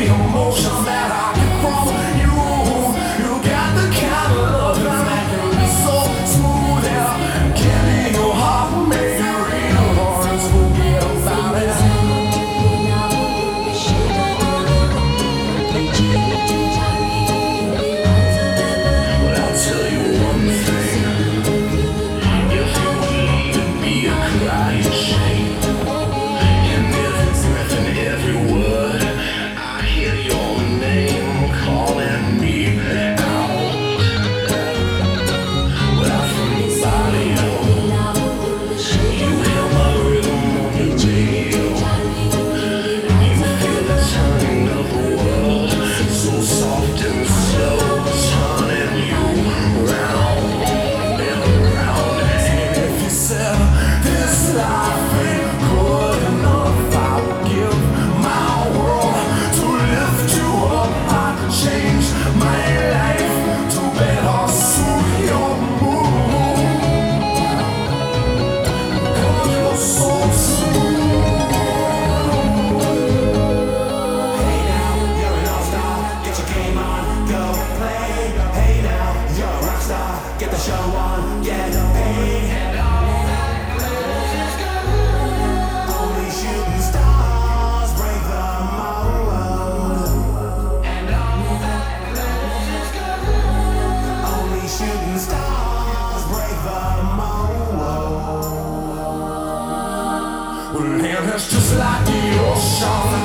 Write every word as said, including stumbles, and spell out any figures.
emotion that I get from you. You got the kind of love that can be so smooth. Yeah, give me your heart, make it real, or else forget about it. But I'll tell you one thing: if you leave and be a crying shame, in every breath and every word, I hear your name calling me out. Well, from the body, you hear my rhythm on the radio. You feel the turning of the world, so soft and slow, turning you round and around. And if you said this life ain't good enough, I would give my world to lift you up. I could change my life to better suit your mood. 'Cause you're so smooth. Hey now, you're an all-star. Get your game on, go play. Hey now, you're a rock star. Get the show on, get paid. Only shooting stars break the mold. Only shooting stars break the mold. Well, and it's just like the ocean.